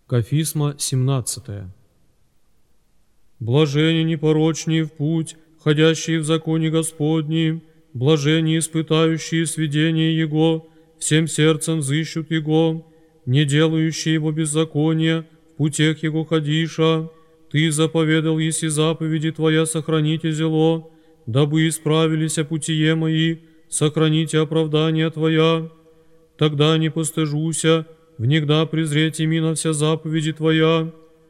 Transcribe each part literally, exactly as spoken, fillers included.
Кафизма семнадцатая. Блажени непорочнее в путь, ходящие в законе Господнем, блажени испытающие сведения Его, всем сердцем взыщут Его, не делающие Его беззакония, в путях Его ходиша. Ты заповедал, еси заповеди Твоя сохраните зело, дабы исправились путие мои, сохраните оправдание Твоя. Тогда не постыжуся, внегда презреть ими на вся заповеди Твоя.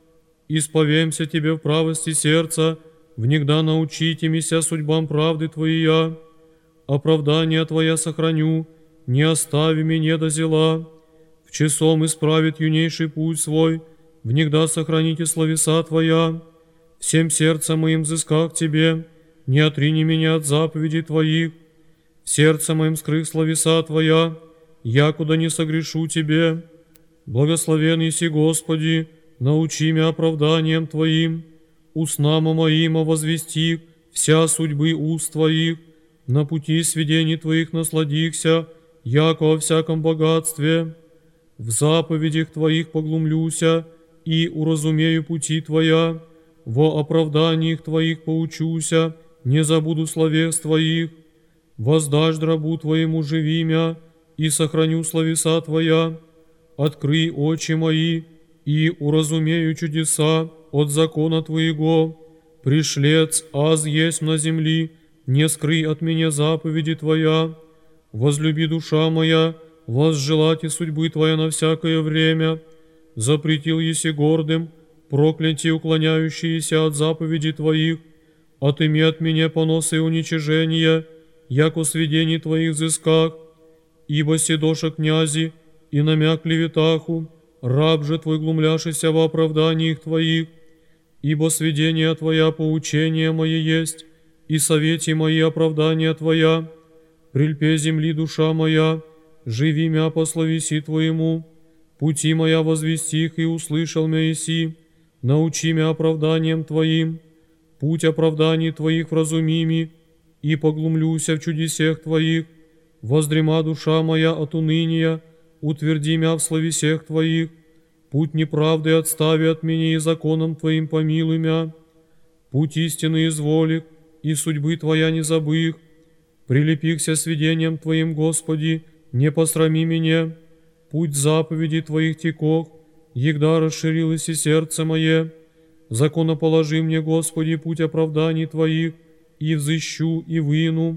Исповемся Тебе в правости сердца, внегда научите мися судьбам правды Твоя. Оправдание Твоя сохраню, не остави меня до зела. В часом исправит юнейший путь свой, внегда сохраните словеса Твоя. Всем сердцем моим взысках к Тебе, не отрини меня от заповедей Твоих. В сердце моим скрых словеса Твоя, якуда не согрешу Тебе. Благословен еси, Господи, научи меня оправданием Твоим, устнама моима возвести вся судьбы уст Твоих, на пути сведений Твоих насладихся, яко во всяком богатстве. В заповедях Твоих поглумлюся и уразумею пути Твоя, во оправданиях Твоих поучуся, не забуду словес Твоих. Воздашь рабу Твоему живимя, и сохраню словеса Твоя. Открый очи мои, и уразумею чудеса от закона Твоего. Пришлец аз есть на земли, не скрый от меня заповеди Твоя. Возлюби душа моя, возжелайте судьбы Твоя на всякое время. Запретил еси гордым, прокляти уклоняющиеся от заповедей Твоих. Отыми от меня поносы и уничижения, яко сведений Твоих взысках. Ибо седоша князи, и намя клеветаху, раб же Твой глумляшися во оправданиях Твоих. Ибо сведения Твоя поучения мои есть, и совети мои оправдания Твоя. Прильпе земли душа моя, живи мя по словеси Твоему. Пути моя возвестих, и услышал мя еси, научи мя оправданием Твоим. Путь оправданий Твоих вразумими, и поглумлюся в чудесех Твоих. Воздрема душа моя от уныния, утверди мя в словесех Твоих. Путь неправды отстави от меня, и законом Твоим помилуй мя. Путь истины изволих, и судьбы Твоя не забых. Прилепихся сведением Твоим, Господи, не посрами меня. Путь заповедей Твоих текох, егда расширилось и сердце мое. Законоположи мне, Господи, путь оправданий Твоих, и взыщу, и выну.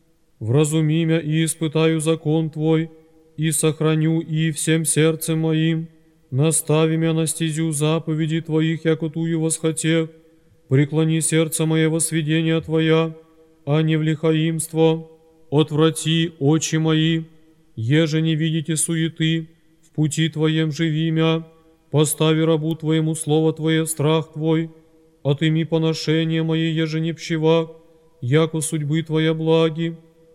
Вразуми мя, и испытаю закон Твой, и сохраню и всем сердцем моим. Настави мя на стезю заповедей Твоих, яко тую восхотех. Преклони сердце мое во сведения Твоя, а не в лихаимство. Отврати очи мои, еже не видите суеты, в пути Твоем живи мя. Постави рабу Твоему слово Твое, страх Твой. Отыми поношения мои, еже не пщевах, яко судьбы Твоя благи.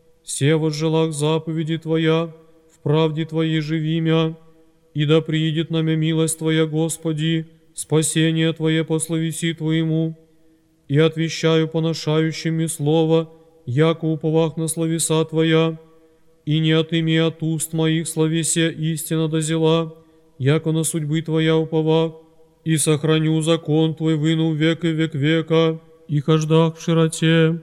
Се возжелах заповеди Твоя, в правде Твоей живи мя. И да приидет на мя милость Твоя, Господи, спасение Твое по словеси Твоему. И отвещаю поношающими слово, яко уповах на словеса Твоя. И не отыми от уст моих словесе истина дозела, яко на судьбы Твоя уповах. И сохраню закон Твой, выну век и век века, и хождах в широте.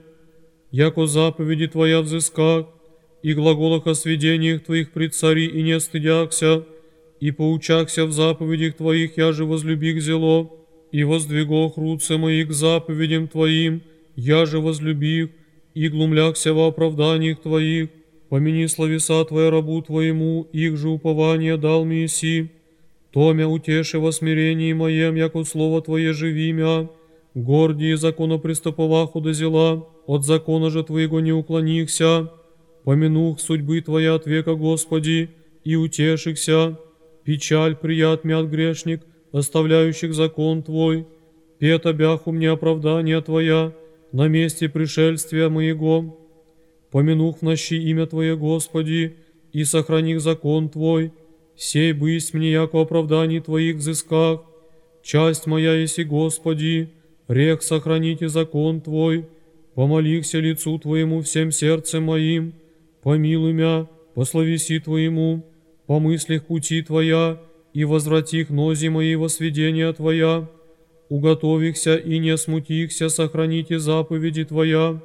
Яко заповеди Твоя взысках, и глаголах о сведениях Твоих пред цари, и не стыдяхся, и поучахся в заповедях Твоих, я же возлюбих зело, и воздвигох руцы мои к заповедям Твоим, я же возлюбих, и глумляхся во оправданиях Твоих. Помяни словеса Твоя рабу Твоему, их же упование дал мне еси. То мя утеши во смирении моем, яко слово Твое живи мя. Гордии законоприступоваху дозела, от закона же Твоего не уклонихся. Помянух судьбы Твоя от века, Господи, и утешихся. Печаль прият мя от грешник, оставляющих закон Твой. Пет обяху мне оправдания Твоя, на месте пришельствия моего. Помянух в нощи имя Твое, Господи, и сохраних закон Твой. Сей бысть мне, яко оправданий Твоих взысках. Часть моя еси, Господи, рех сохраните закон Твой. Помолихся лицу Твоему всем сердцем моим. Помилуй мя по словеси Твоему, по мыслях пути Твоя, и возврати к нози мои во сведения Твоя, уготовихся и не смутихся, сохраните заповеди Твоя.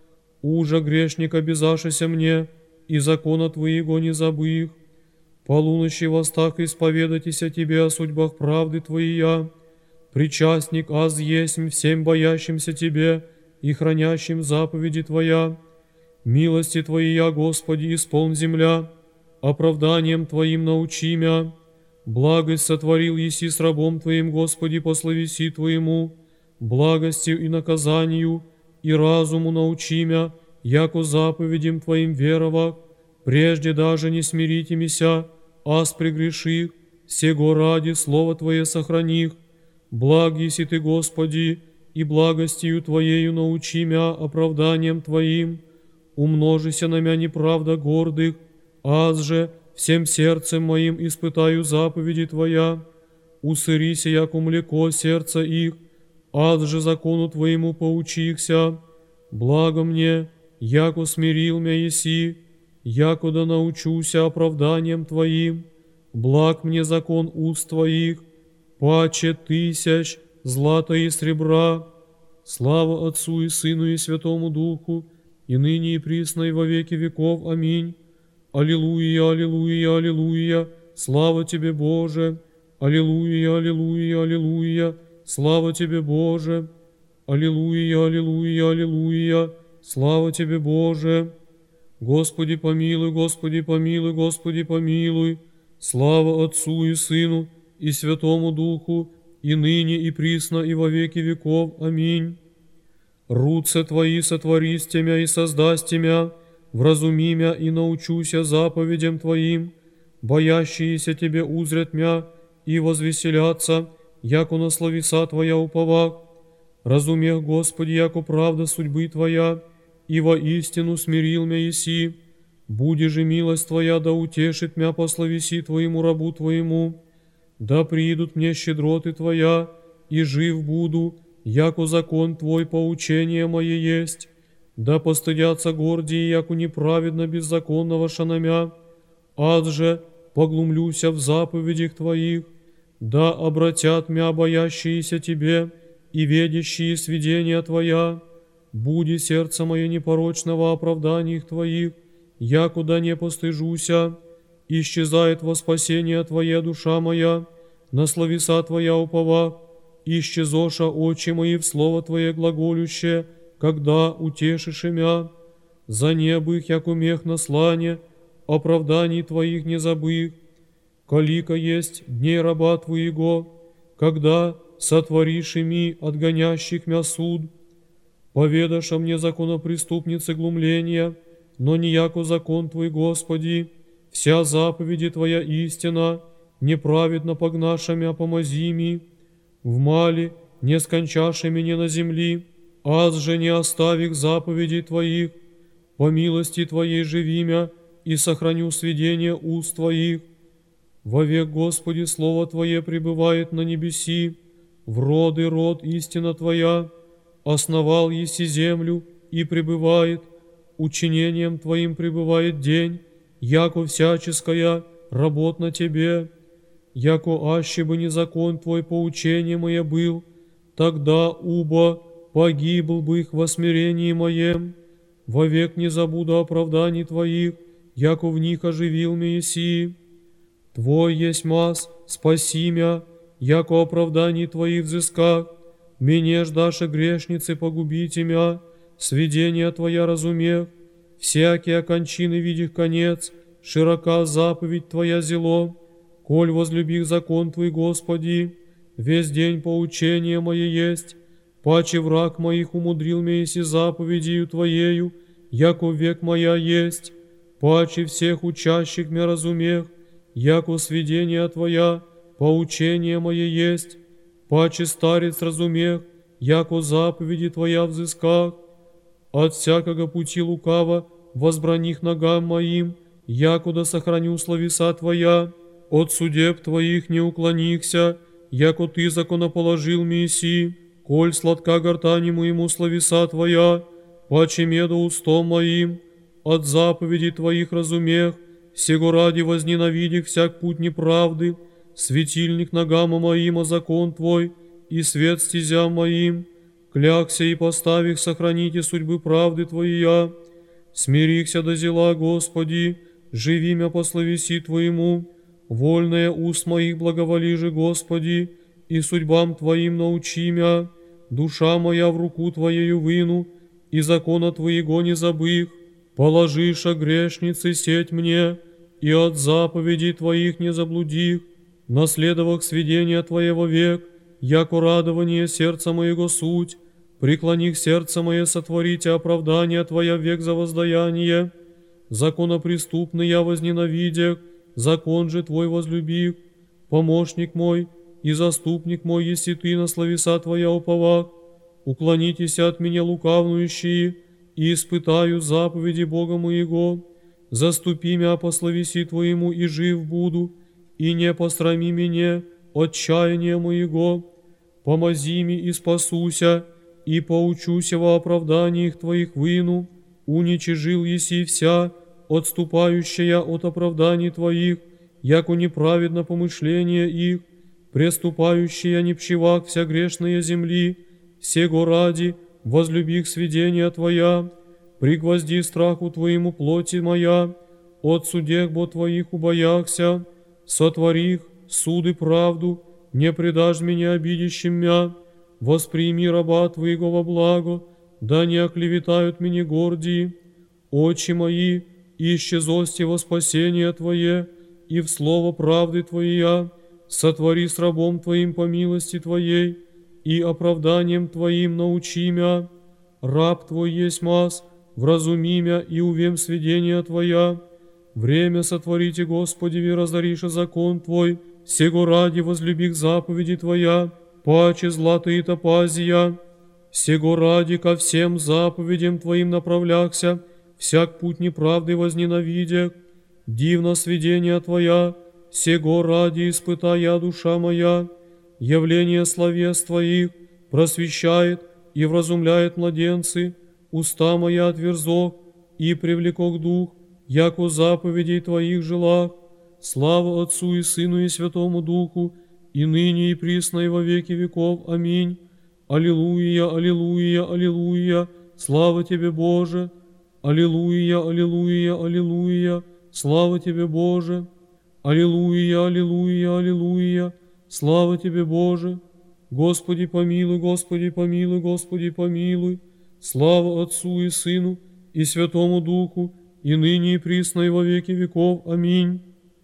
Ужа грешник обязашися мне, и закона Твоего не забых. Полуночи востах исповедайтеся Тебе о судьбах правды Твоя. Причастник аз есмь всем боящимся Тебе и хранящим заповеди Твоя. Милости Твоя, Господи, исполн земля, оправданием Твоим научи мя. Благость сотворил еси с рабом Твоим, Господи, по словеси Твоему, благостью и наказанию, и разуму научи мя, яко заповедям Твоим веровах, прежде даже не смирите мися, аз прегреших, сего ради Слово Твое сохраних. Благ еси Ты, Господи, и благостью Твоею научи мя оправданием Твоим. Умножися на мя неправда гордых, аз же всем сердцем моим испытаю заповеди Твоя. Усырися, яко млеко сердца их, аз же закону Твоему поучихся. Благо мне, яко смирил мя еси, яко да научуся оправданием Твоим. Благ мне закон уст Твоих, паче тысяч злата и сребра. Слава Отцу и Сыну и Святому Духу, и ныне и присно и во веки веков. Аминь. Аллилуйя, аллилуйя, аллилуйя, слава Тебе, Боже. Аллилуйя, аллилуйя, аллилуйя, слава Тебе, Боже. Аллилуйя, аллилуйя, аллилуйя, слава Тебе, Боже. Господи помилуй, Господи помилуй, Господи помилуй. Слава Отцу и Сыну и Святому Духу, и ныне и присно и во веки веков. Аминь. Руце Твои сотвористе мя и создасте мя, вразуми мя и научуся заповедям Твоим, боящиеся Тебе узрят мя и возвеселятся, яко на словеса Твоя уповах. Разумех, Господи, яко правда судьбы Твоя, и воистину смирил мя еси. Буди же милость Твоя, да утешит мя по словеси Твоему рабу Твоему. Да придут мне щедроты Твоя, и жив буду, яко закон Твой поучение мое есть. Да постыдятся гордие, яко неправедно беззаконного шанамя, аз же поглумлюся в заповедях Твоих. Да обратят мя боящиеся Тебе и ведящие сведения Твоя. Буди сердце мое непорочного оправданий Твоих, яко да не постыжуся. Исчезает во спасение Твоя душа моя, на словеса Твоя уповах. Исчезоша очи мои в слово Твое глаголюще, когда утешишь мя. За небо их, яко мех на слане, оправданий Твоих не забых. Колика есть дней раба Твоего, когда сотворишь ими отгонящих мя суд. Поведаша мне законопреступницы глумления, но не яко закон Твой, Господи. Вся заповеди Твоя истина, неправедно погнаша мя помози ми. В мале не скончаши меня на земли, аз же не оставих заповедей Твоих. По милости Твоей живи мя, и сохраню сведения уст Твоих. Вовек, Господи, Слово Твое пребывает на небеси, в род и род истина Твоя. Основал еси землю и пребывает, учинением Твоим пребывает день, яко всяческая работ на Тебе. Яко аще бы не закон Твой поучение мое был, тогда уба погибл бы их во смирении моем. Вовек не забуду оправданий Твоих, яко в них оживил мя еси. Твой есть мас, спаси мя, яко оправданий Твоих взысках. Мне ждаше грешницы погубите мя, сведения Твоя разумех. Всякие кончины видих конец, широка заповедь Твоя зело. Коль возлюбих закон Твой, Господи, весь день поучение мое есть. Паче враг моих умудрил мя еси заповедью Твоею, яко век моя есть. Паче всех учащих мя разумех, яко сведения Твоя, поучение мое есть. Паче старец разумех, яко заповеди Твоя взысках. От всякого пути лукава возбраних ногам моим, яко да сохраню словеса Твоя. От судеб Твоих не уклонихся, яко Ты законоположил месси. Коль сладка гортани моему словеса Твоя, паче меда устом моим. От заповедей Твоих разумех, сего ради возненавидих всяк путь неправды. светильник ногам моим, а закон Твой, и свет стезям моим. Клякся и поставих, сохраните судьбы правды Твоя. Смирихся до зела, Господи, живи мя по словеси Твоему. Вольное уст моих благоволи же, Господи, и судьбам Твоим научи мя. Душа моя в руку Твоею выну, и закона Твоего не забых. Положиша грешницы сеть мне, и от заповедей Твоих не заблудих. Наследовах сведения Твоего век, яко радование сердца моего суть. Преклоних сердце мое сотворите оправдание Твоя век за воздаяние. Законопреступный я возненавидях, закон же Твой возлюбив. Помощник мой и заступник мой, еси Ты, на словеса Твоя уповах. Уклонитесь от меня, лукавнующие, и испытаю заповеди Бога моего. Заступи мя по словеси Твоему, и жив буду, и не посрами меня отчаяния моего. Помози ми и спасуся, и поучуся во оправданиях Твоих выну. Уничижил еси вся, отступающая от оправданий Твоих, яко неправедно помышление их, преступающая непчевак вся грешная земли, сего ради возлюбих сведения Твоя, пригвозди страху Твоему плоти моя, от судех бо Твоих убояхся, сотворих суды правду, не предашь меня обидящим мя, восприми раба Твоего во благо, да не оклеветают меня гордии. Очи мои, исчезости во спасение Твое, и в слово правды Твоя, сотвори с рабом Твоим по милости Твоей, и оправданием Твоим научи мя. Раб Твой есть мас, вразуми мя, и увем сведения Твоя. Время сотворите, Господи, ви разориша закон Твой, сего ради возлюбих заповеди Твоя, паче злата и топазия. Сего ради ко всем заповедям Твоим направляхся, всяк путь неправды возненавидя. Дивно сведения Твоя, сего ради испытая душа моя. Явление словес Твоих просвещает и вразумляет младенцы. Уста моя отверзох и привлекок дух, яко заповедей Твоих желах. Слава Отцу и Сыну и Святому Духу, и ныне и присно и во веки веков. Аминь. Аллилуйя, аллилуйя, аллилуйя, слава Тебе, Боже! Аллилуйя, аллилуйя, аллилуйя, слава Тебе, Боже! Аллилуйя, аллилуйя, аллилуйя, слава Тебе, Боже! Господи помилуй, Господи помилуй, Господи помилуй, слава Отцу и Сыну и Святому Духу, и ныне и присно и во веки веков. Аминь.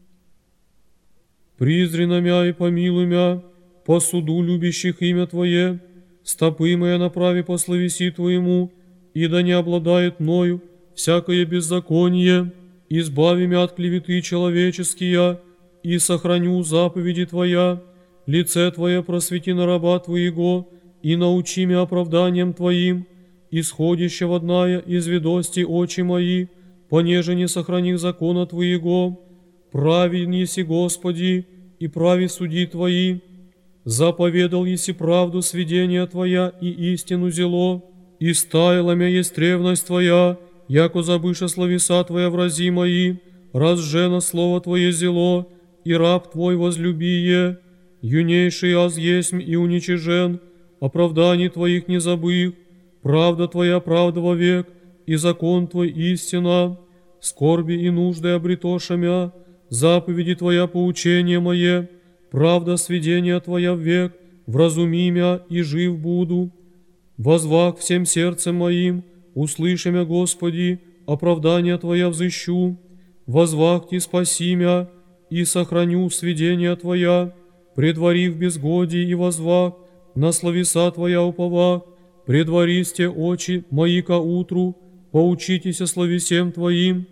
Призри на мя и помилуй мя, по суду любящих имя Твое, стопы моя направи по словеси Твоему, и да не обладает мною всякое беззаконие. Избави мя от клеветы человеческие, и сохраню заповеди Твоя. Лице Твое просвети на раба Твоего, и научи мя оправданием Твоим, исходящего одная из ведости очи мои, понеже не сохраних закона Твоего. Праведен еси, Господи, и прави суди Твои. Заповедал еси правду сведения Твоя, и истину зело. И стаяла мя есть ревность Твоя, яко забыша словеса Твоя врази мои. Разжено слово Твое зело, и раб Твой возлюбие. Юнейший аз есмь и уничижен, оправданий Твоих не забых. Правда Твоя правда вовек, и закон Твой истина. Скорби и нужды обретоша мя, заповеди Твоя поучение мое. Правда сведения Твоя век, вразуми мя, и жив буду. Возвах всем сердцем моим, услыши мя, Господи, оправдание Твоя взыщу. Возвах Ти спаси мя, и сохраню сведения Твоя. Предвари в безгодии и возвах, на словеса Твоя уповах. Предваристе очи мои ко утру, поучитеся словесем Твоим.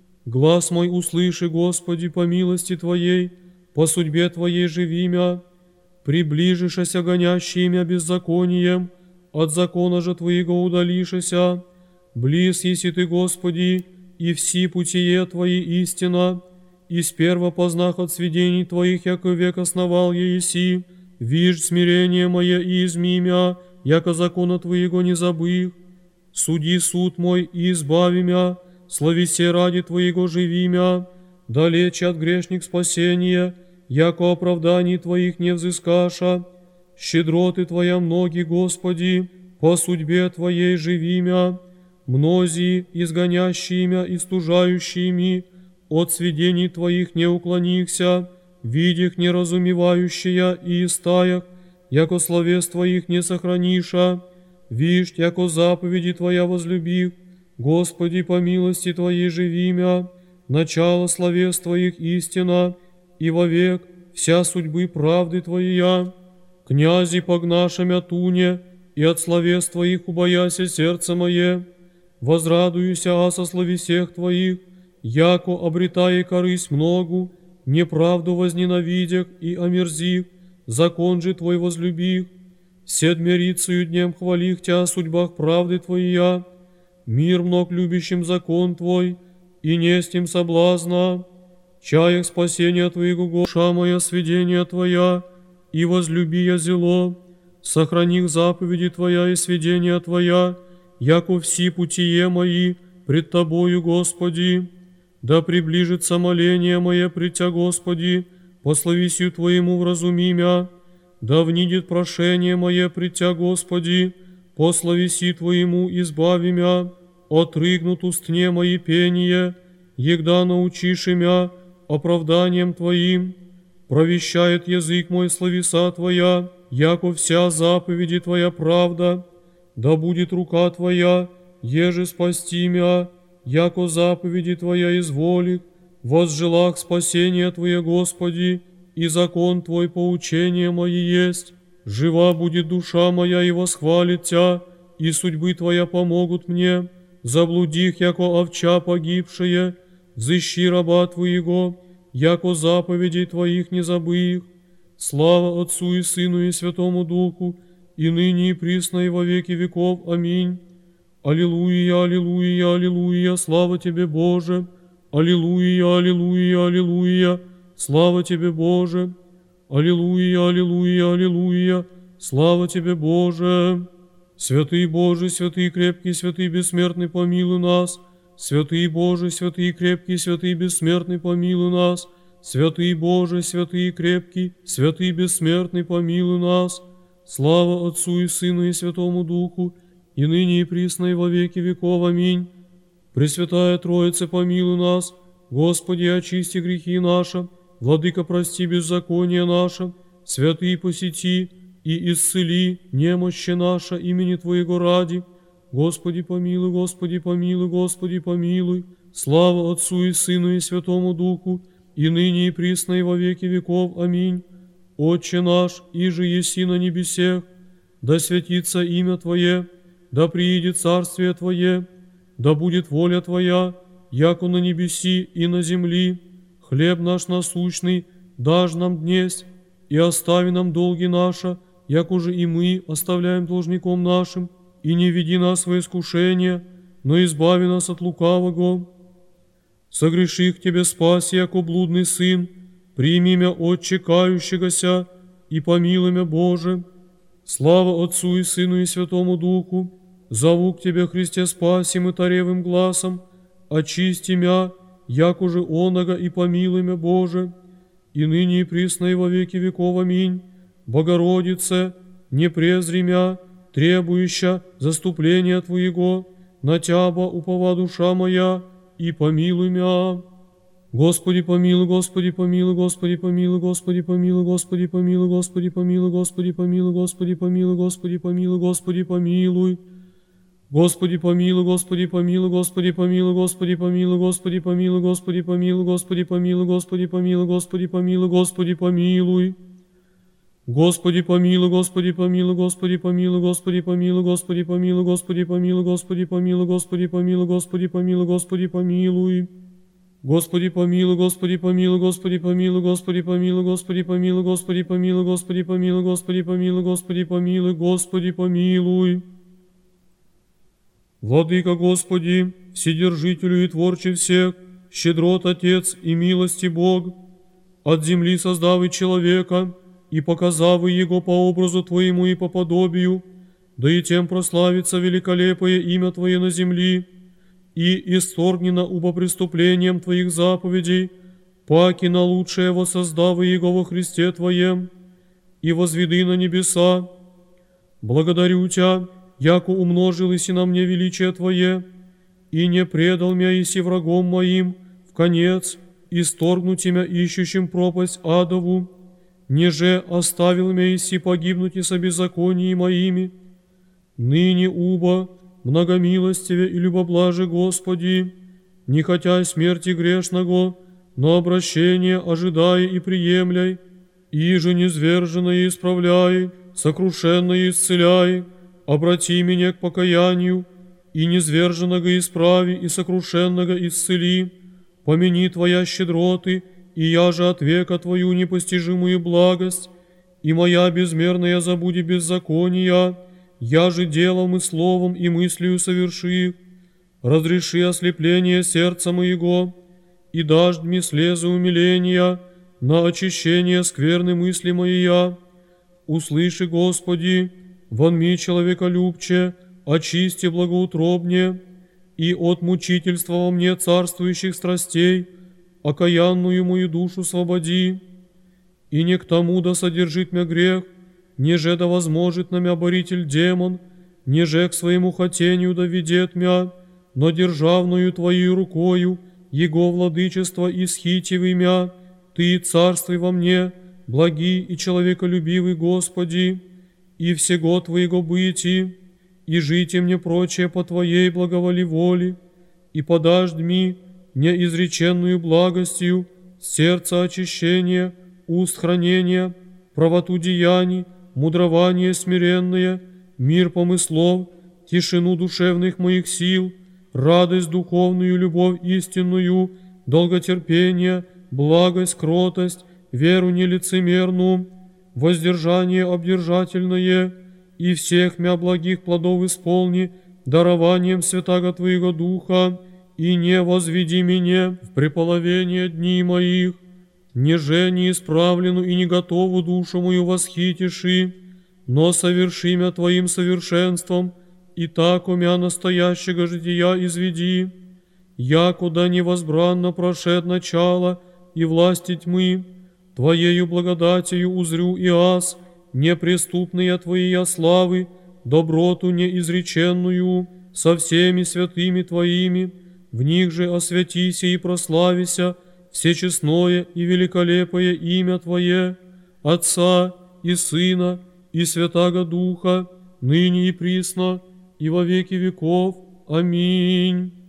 Глаз мой услыши, Господи, по милости Твоей, по судьбе Твоей живи мя. Приближишася гонящие мя беззаконием, от закона же Твоего удалишася. Близ еси Ты, Господи, и все путие Твои истина, и сперва познах от сведений Твоих, яко век основал я еси. Виждь смирение мое и изми мя, яко закона Твоего не забых. Суди суд мой и избави мя, словесе ради Твоего живи мя. Далече от грешник спасения, яко оправданий Твоих не взыскаша. Щедроты Твоя многие, Господи, по судьбе Твоей живи мя, мнозии, изгонящие мя и стужающие ми, от сведений Твоих не уклонихся, видях неразумевающая и истаях, яко словес Твоих не сохраниша, вишь, яко заповеди Твоя возлюбих, Господи, по милости Твоей живи мя, начало словес Твоих истина, и вовек вся судьбы правды Твоя. Князи погнаша мя туне, и от словес Твоих убояся сердце мое, возрадуюся о словесех Твоих, яко обретая корысть многу, неправду возненавидях и омерзих, закон же Твой возлюбих, седмерицею днем хвалих Тя о судьбах правды Твоя, мир мног любящим закон Твой, и несть им соблазна, чаях спасения Твоего, душа моя, сведения Твоя, и возлюби я зело, сохраних заповеди Твоя и сведения Твоя, яко все путие мои пред Тобою, Господи. Да приближится моление мое пред Тя, Господи, по словесию Твоему вразуми мя. Да внидит прошение мое пред Тя, Господи, по словеси Твоему избави мя. Отрыгнут устне мои пение, егда научиши мя оправданием Твоим. Провещает язык мой словеса Твоя, яко вся заповеди Твоя правда. Да будет рука Твоя, еже спасти мя, яко заповеди Твоя изволит, возжелах спасения Твое, Господи, и закон Твой поучение мои есть. Жива будет душа моя и восхвалит Тя, и судьбы Твоя помогут мне. Заблудих, яко овча погибшая, взыщи раба Твоего, яко заповедей Твоих не забых. Слава Отцу и Сыну и Святому Духу, и ныне и присно и во веки веков. Аминь. Аллилуйя, аллилуйя, аллилуйя, слава Тебе, Боже! Аллилуйя, аллилуйя, аллилуйя, слава Тебе, Боже! Аллилуйя, аллилуйя, аллилуйя, слава Тебе, Боже! Святый Боже, святый крепкий, святый бессмертный, помилуй нас! Святый Боже, святый крепкий, святый бессмертный, помилуй нас! Святый Боже, святый крепкий, святый бессмертный, помилуй нас! Слава Отцу и Сыну и Святому Духу, и ныне и присно и во веки веков. Аминь. Пресвятая Троица, помилуй нас. Господи, очисти грехи наши. Владыка, прости беззаконие наше. Святый, посети и исцели немощи наша имени Твоего ради. Господи, помилуй, Господи, помилуй, Господи, помилуй. Слава Отцу и Сыну и Святому Духу, и ныне и присно и во веки веков. Аминь. Отче наш, иже еси на небесех, да святится имя Твое, да приидет царствие Твое, да будет воля Твоя, яко на небеси и на земли. Хлеб наш насущный дашь нам днесь, и остави нам долги наши, яко же и мы оставляем должником нашим, и не веди нас во искушение, но избави нас от лукавого. Согреших Тебе спаси, яко блудный сын, прими мя Отче кающегося, и помилуй мя, Боже. Слава Отцу и Сыну и Святому Духу, зову к Тебе, Христе, спасим и таревым гласом, очисти мя, яко же оного, и помилуй мя, Боже. И ныне и присно и во веки веков. Аминь. Богородице, не презри мя, требующа заступления Твоего, на Тяба упова душа моя, и помилуй мя. Господи, помилуй, Господи, помилуй, Господи, помилуй, Господи, помилуй, Господи, помилуй, Господи, помилуй, Господи, помилуй, Господи, помилуй, Господи, помилуй, Господи, помилуй. Господи, помилуй, Господи, помилуй, Господи, помилуй, Господи, помилуй, Господи, помилуй, Господи, помилуй, Господи, помилуй, Господи, помилуй, Господи, помилуй, Господи, помилуй. Господи, помилуй, Господи, помилуй, Господи, помилуй, Господи, помилуй, Господи, помилуй, Господи, помилуй, Господи, помилуй, Господи, помилуй, Господи, помилуй, Господи, помилуй. Господи, помилуй, Господи, помилуй, Господи, помилуй, Господи, помилуй, Господи, помилуй, Господи, помилуй, Господи, помилуй, Господи, помилуй, Господи, помилуй, Господи, помилуй. Владыка, Господи, Вседержителю и Творче всех, щедрот Отец и милости Бог, от земли создавый человека и показавый Его по образу Твоему и по подобию, да и тем прославится великолепое имя Твое на земли, и исторгнено убо преступлением Твоих заповедей, паки на лучшее воссоздавы Его во Христе Твоем, и возведы на небеса. Благодарю Тя, яко умножил иси на мне величие Твое, и не предал мя иси врагом моим, в конец, исторгнуть мя ищущим пропасть адову, неже оставил мя иси погибнуть и со беззаконии моими. Ныне уба, многомилостиве и любоблаже Господи, не хотя смерти грешного, но обращение ожидай и приемляй, иже низверженное исправляй, сокрушенное исцеляй, обрати меня к покаянию, и низверженного исправи, и сокрушенного исцели, помяни Твоя щедроты, и я же от века Твою непостижимую благость, и моя безмерная забуди беззакония, я же делом и словом и мыслью соверши, разреши ослепление сердца моего, и дашь мне слезы умиления на очищение скверны мысли моя. Услыши, Господи, вонми человеколюбче, очисти благоутробне, и от мучительства во мне царствующих страстей окаянную мою душу свободи, и не к тому да содержит мя грех, неже да возможет на мя боритель демон, неже к своему хотению да ведет мя, но державную Твою рукою, Его владычество исхитивый мя, Ты царствуй во мне, благий и человеколюбивый Господи, и всего Твоего быти, и жите мне прочее по Твоей благоволи воли, и подашь дми неизреченную благостью, сердца очищения, уст хранения, правоту деяний, мудрование смиренное, мир помыслов, тишину душевных моих сил, радость духовную, любовь истинную, долготерпение, благость, кротость, веру нелицемерную, воздержание обдержательное, и всех мя благих плодов исполни дарованием святаго Твоего Духа, и не возведи меня в преполовение дней моих, неже неисправлену и не готову душу мою восхитиши, но соверши мя Твоим совершенством, и так у мя настоящего жития изведи, якуда невозбранно прошед начало и власти тьмы, Твоею благодатью узрю и аз, неприступные Твоя славы, доброту неизреченную, со всеми святыми Твоими, в них же освятися и прославися всечестное и великолепое имя Твое, Отца и Сына и Святаго Духа, ныне и присно, и во веки веков. Аминь.